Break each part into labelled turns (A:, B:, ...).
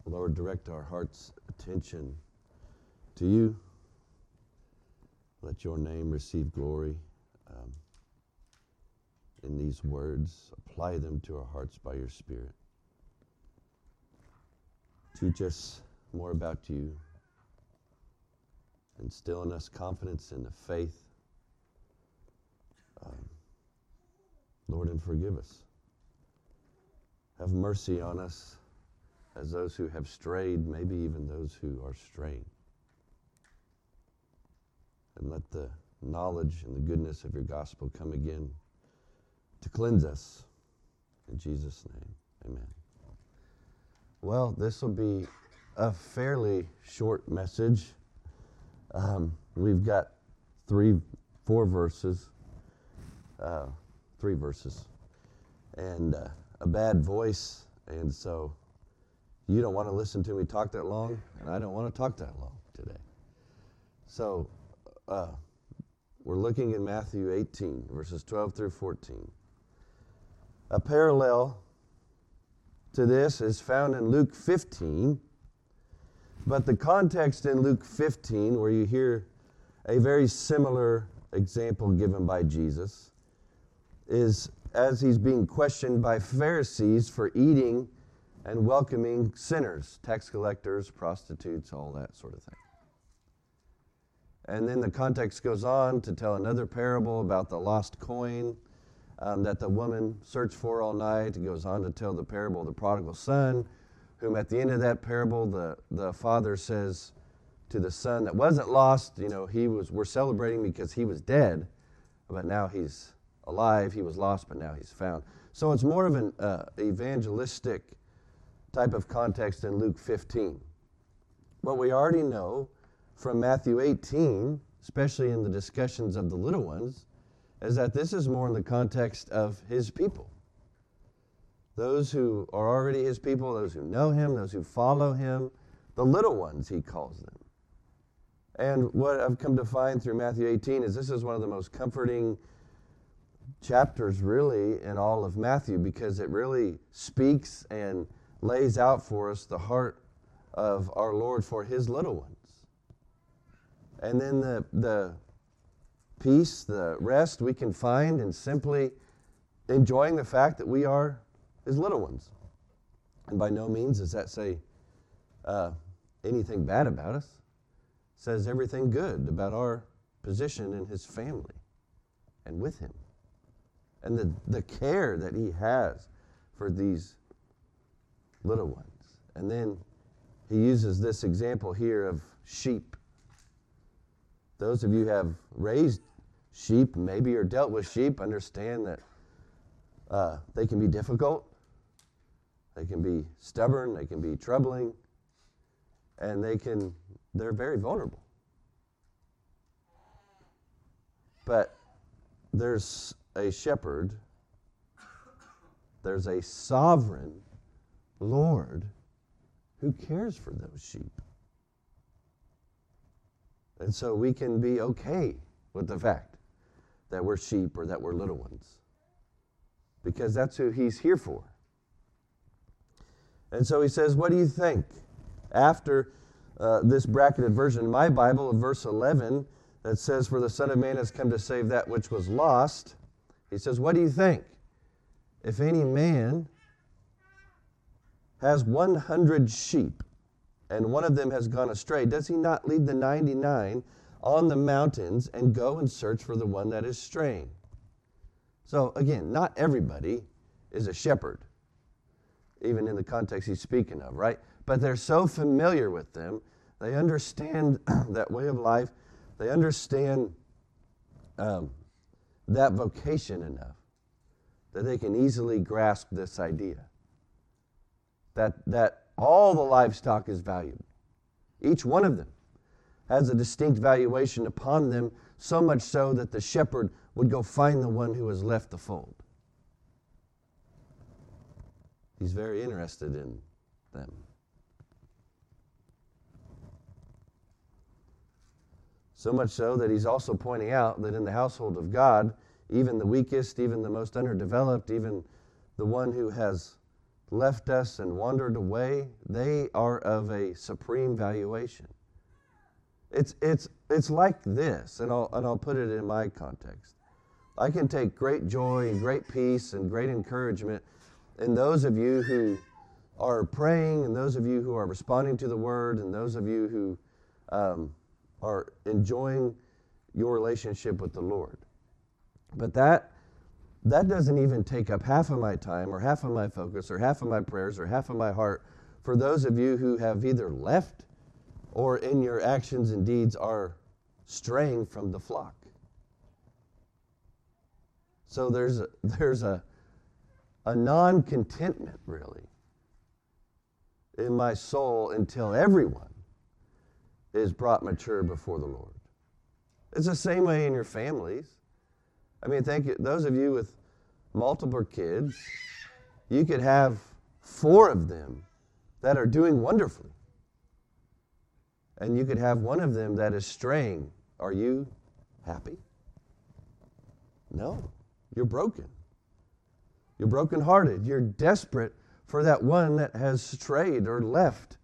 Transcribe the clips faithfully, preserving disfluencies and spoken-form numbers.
A: Lord, direct our heart's attention to you. Let your name receive glory um, in these words. Apply them to our hearts by your Spirit. Teach us more about you. Instill in us confidence in the faith. Um, Lord, and forgive us. Have mercy on us as those who have strayed, maybe even those who are straying. And let the knowledge and the goodness of your gospel come again to cleanse us. In Jesus' name, amen. Well, this will be a fairly short message. Um, we've got three, four verses, uh, three verses, and uh, a bad voice, and so you don't want to listen to me talk that long, and I don't want to talk that long today. So uh, we're looking in Matthew eighteen, verses twelve through fourteen. A parallel to this is found in Luke fifteen, but the context in Luke fifteen, where you hear a very similar example given by Jesus, is as he's being questioned by Pharisees for eating and welcoming sinners, tax collectors, prostitutes, all that sort of thing. And then the context goes on to tell another parable about the lost coin um, that the woman searched for all night. It goes on to tell the parable of the prodigal son, whom at the end of that parable, the, the father says to the son that wasn't lost, you know, he was, we're celebrating because he was dead, but now he's alive. He was lost, but now he's found. So it's more of an uh, evangelistic type of context in Luke fifteen. What we already know from Matthew eighteen, especially in the discussions of the little ones, is that this is more in the context of his people. Those who are already his people, those who know him, those who follow him, the little ones, he calls them. And what I've come to find through Matthew eighteen is this is one of the most comforting chapters really in all of Matthew, because it really speaks and lays out for us the heart of our Lord for his little ones. And then the, the peace, the rest we can find in simply enjoying the fact that we are his little ones. And by no means does that say uh, anything bad about us. It says everything good about our position in his family and with him. And the, the care that he has for these little ones. And then he uses this example here of sheep. Those of you who have raised sheep, maybe or dealt with sheep, understand that uh, they can be difficult. They can be stubborn. They can be troubling. And they can, they're very vulnerable. But there's a shepherd, there's a sovereign Lord who cares for those sheep. And so we can be okay with the fact that we're sheep or that we're little ones, because that's who he's here for. And so he says, what do you think? After uh, this bracketed version in my Bible of verse eleven that says, for the Son of Man has come to save that which was lost, he says, what do you think? If any man has one hundred sheep, and one of them has gone astray, does he not leave the ninety-nine on the mountains and go and search for the one that is straying? So again, not everybody is a shepherd, even in the context he's speaking of, right? But they're so familiar with them, they understand that way of life, they understand um, that vocation enough that they can easily grasp this idea. That, that all the livestock is valuable. Each one of them has a distinct valuation upon them, so much so that the shepherd would go find the one who has left the fold. He's very interested in them. So much so that he's also pointing out that in the household of God, even the weakest, even the most underdeveloped, even the one who has left us and wandered away, they are of a supreme valuation. It's, it's, it's like this, and I'll, and I'll put it in my context. I can take great joy and great peace and great encouragement in those of you who are praying, and those of you who are responding to the word, and those of you who um, are enjoying your relationship with the Lord. But that that doesn't even take up half of my time or half of my focus or half of my prayers or half of my heart for those of you who have either left or in your actions and deeds are straying from the flock. So there's a, there's a, a non-contentment, really, in my soul until everyone is brought mature before the Lord. It's the same way in your families. I mean, thank you. Those of you with multiple kids, you could have four of them that are doing wonderfully. And you could have one of them that is straying. Are you happy? No. You're broken. You're brokenhearted. You're desperate for that one that has strayed or left.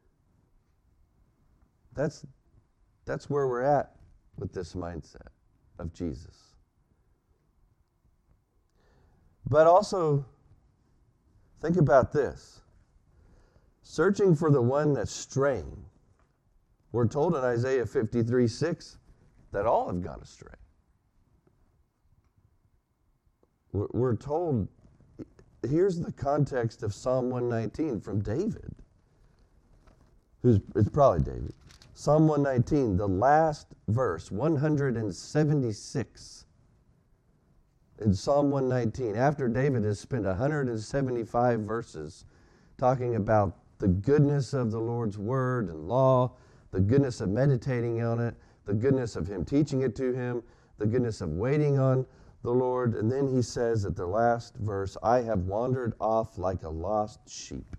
A: That's, that's where we're at with this mindset of Jesus. But also, think about this. Searching for the one that's straying. We're told in Isaiah fifty-three six that all have gone astray. We're told, here's the context of Psalm one nineteen from David. Who's, it's probably David. Psalm one nineteen, the last verse, one hundred seventy-six. In Psalm one nineteen, after David has spent one hundred seventy-five verses talking about the goodness of the Lord's word and law, the goodness of meditating on it, the goodness of him teaching it to him, the goodness of waiting on the Lord. And then he says at the last verse, I have wandered off like a lost sheep.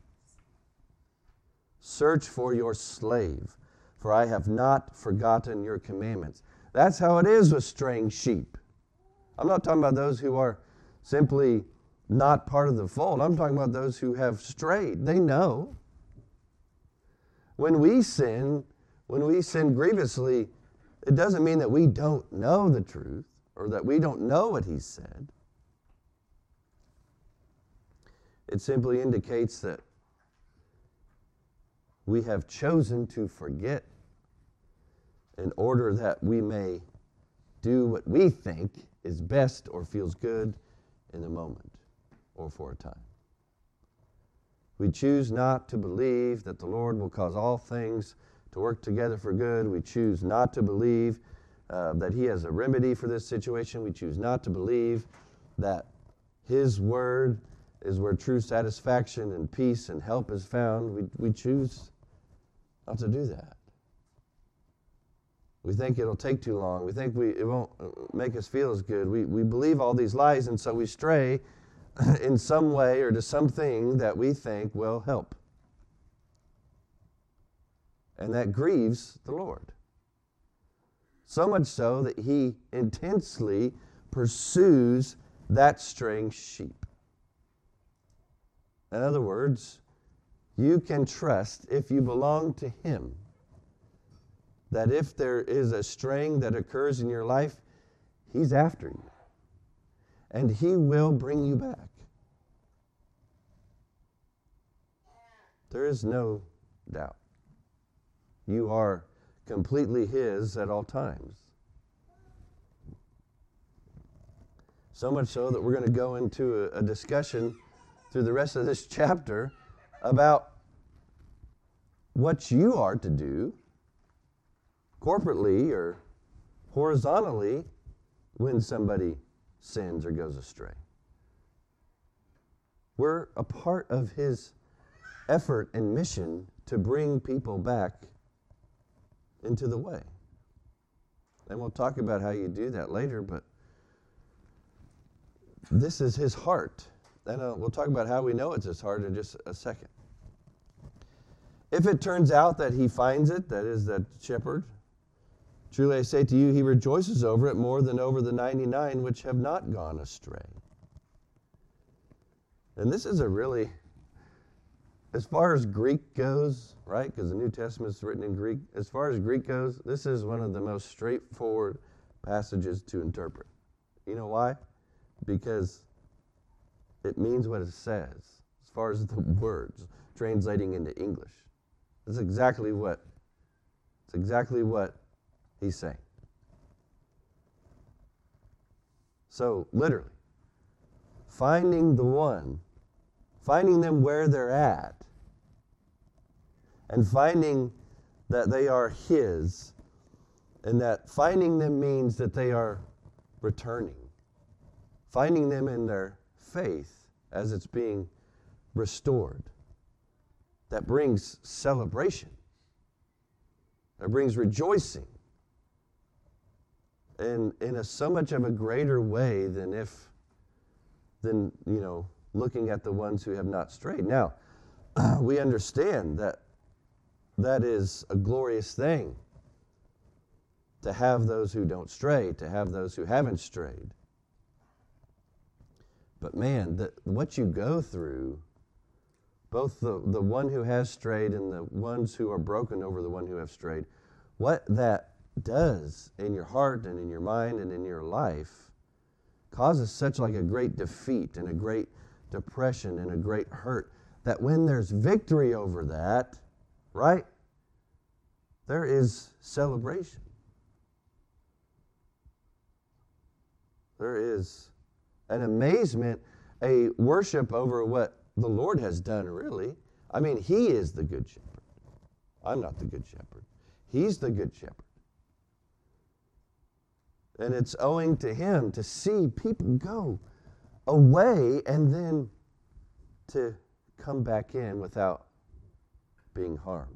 A: Search for your slave, for I have not forgotten your commandments. That's how it is with straying sheep. I'm not talking about those who are simply not part of the fold. I'm talking about those who have strayed. They know. When we sin, when we sin grievously, it doesn't mean that we don't know the truth or that we don't know what he said. It simply indicates that we have chosen to forget in order that we may do what we think is best or feels good in the moment or for a time. We choose not to believe that the Lord will cause all things to work together for good. We choose not to believe uh, that he has a remedy for this situation. We choose not to believe that his word is where true satisfaction and peace and help is found. We, we choose not to do that. We think it'll take too long. We think we, it won't make us feel as good. We, we believe all these lies, and so we stray in some way or to something that we think will help. And that grieves the Lord. So much so that he intensely pursues that straying sheep. In other words, you can trust, if you belong to him, that if there is a straying that occurs in your life, he's after you. And he will bring you back. There is no doubt. You are completely his at all times. So much so that we're going to go into a, a discussion through the rest of this chapter about what you are to do corporately or horizontally when somebody sins or goes astray. We're a part of his effort and mission to bring people back into the way. And we'll talk about how you do that later, but this is his heart. And uh, we'll talk about how we know it's his heart in just a second. If it turns out that he finds it, that is, that shepherd, truly I say to you, he rejoices over it more than over the ninety-nine which have not gone astray. And this is a really as far as Greek goes, right, because the New Testament is written in Greek, as far as Greek goes, this is one of the most straightforward passages to interpret. You know why? Because it means what it says, as far as the words translating into English. That's exactly what, it's exactly what he's saying. So, literally, finding the one, finding them where they're at, and finding that they are his, and that finding them means that they are returning. Finding them in their faith as it's being restored. That brings celebration. That brings rejoicing. And in a so much of a greater way than if, than, you know, looking at the ones who have not strayed. Now, we understand that that is a glorious thing, to have those who don't stray, to have those who haven't strayed. But man, the, what you go through, both the, the one who has strayed and the ones who are broken over the one who have strayed, what that does in your heart and in your mind and in your life causes such like a great defeat and a great depression and a great hurt that when there's victory over that, right, there is celebration. There is an amazement, a worship over what the Lord has done, really. I mean, he is the good shepherd. I'm not the good shepherd. He's the good shepherd. And it's owing to him to see people go away and then to come back in without being harmed.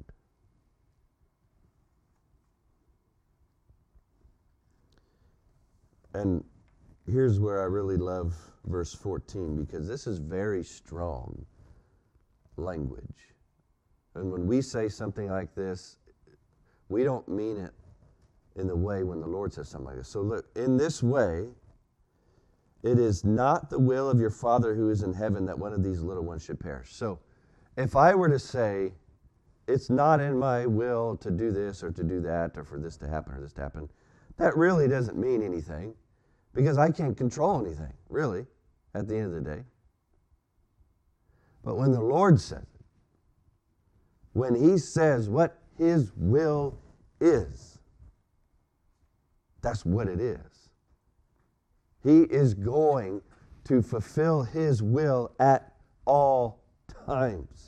A: And here's where I really love verse fourteen, because this is very strong language. And when we say something like this, we don't mean it in the way when the Lord says something like this. So look, in this way, it is not the will of your Father who is in heaven that one of these little ones should perish. So if I were to say, it's not in my will to do this or to do that or for this to happen or this to happen, that really doesn't mean anything, because I can't control anything, really, at the end of the day. But when the Lord says it, when he says what his will is, that's what it is. He is going to fulfill his will at all times.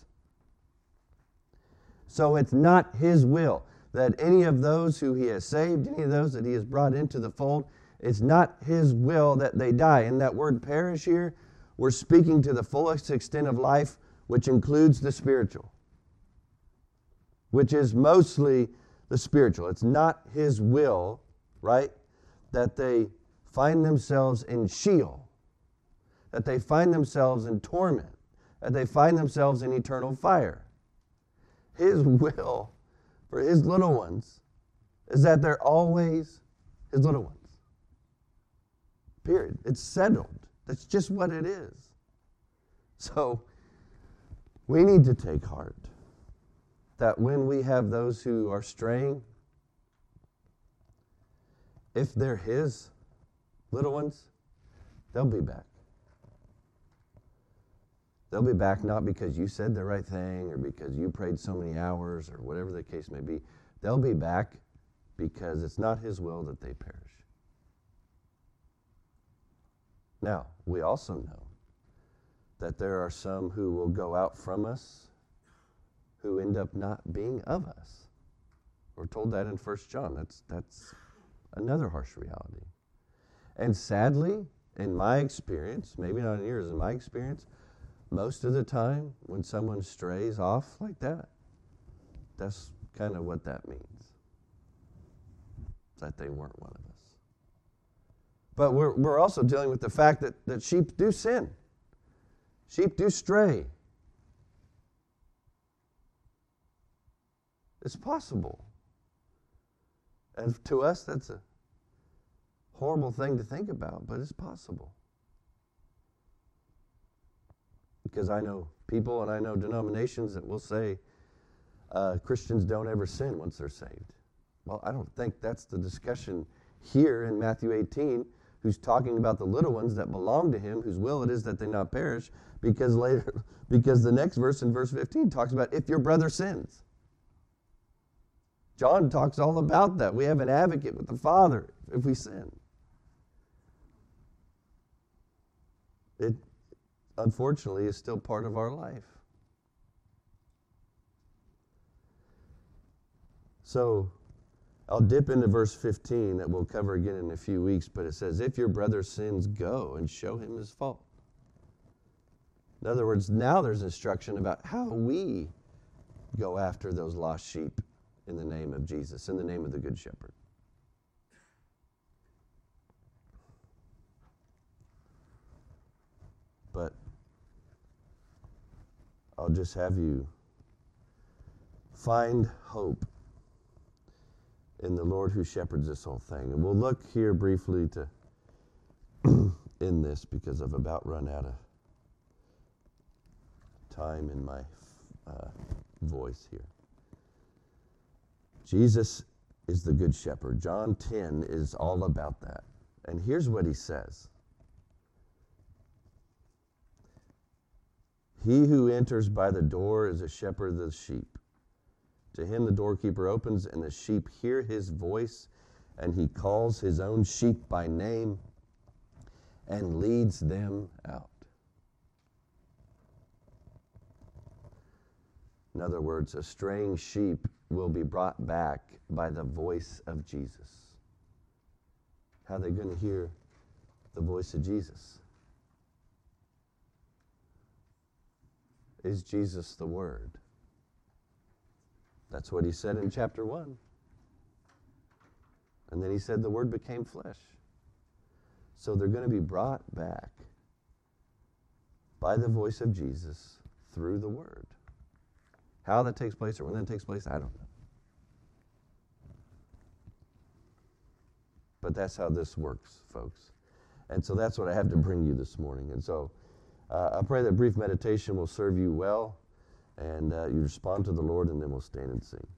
A: So it's not his will that any of those who he has saved, any of those that he has brought into the fold, it's not his will that they die. And that word perish here, we're speaking to the fullest extent of life, which includes the spiritual, which is mostly the spiritual. It's not his will, right, that they find themselves in Sheol, that they find themselves in torment, that they find themselves in eternal fire. His will for his little ones is that they're always his little ones. Period. It's settled. That's just what it is. So we need to take heart that when we have those who are straying, if they're his little ones, they'll be back. They'll be back not because you said the right thing or because you prayed so many hours or whatever the case may be. They'll be back because it's not his will that they perish. Now, we also know that there are some who will go out from us who end up not being of us. We're told that in First John. That's, that's another harsh reality. And sadly, in my experience, maybe not in yours, in my experience, most of the time when someone strays off like that, that's kind of what that means. That they weren't one of us. But we're, we're also dealing with the fact that, that sheep do sin. Sheep do stray. It's possible. And to us, that's a horrible thing to think about, but it's possible. Because I know people and I know denominations that will say uh, Christians don't ever sin once they're saved. Well, I don't think that's the discussion here in Matthew eighteen, who's talking about the little ones that belong to him, whose will it is that they not perish, because later, because the next verse in verse fifteen talks about if your brother sins. John talks all about that. We have an advocate with the Father if we sin. It, unfortunately, is still part of our life. So, I'll dip into verse fifteen that we'll cover again in a few weeks, but it says, if your brother sins, go and show him his fault. In other words, now there's instruction about how we go after those lost sheep in the name of Jesus, in the name of the Good Shepherd. But I'll just have you find hope in the Lord who shepherds this whole thing. And we'll look here briefly to in this because I've about run out of time in my uh, voice here. Jesus is the Good Shepherd. John ten is all about that. And here's what he says. He who enters by the door is a shepherd of the sheep. To him the doorkeeper opens, and the sheep hear his voice, and he calls his own sheep by name and leads them out. In other words, a straying sheep will be brought back by the voice of Jesus. How are they going to hear the voice of Jesus? Is Jesus the Word? That's what he said in chapter one. And then he said the Word became flesh. So they're going to be brought back by the voice of Jesus through the Word. How that takes place or when that takes place, I don't know. But that's how this works, folks. And so that's what I have to bring you this morning. And so uh, I pray that brief meditation will serve you well, and uh, you respond to the Lord, and then we'll stand and sing.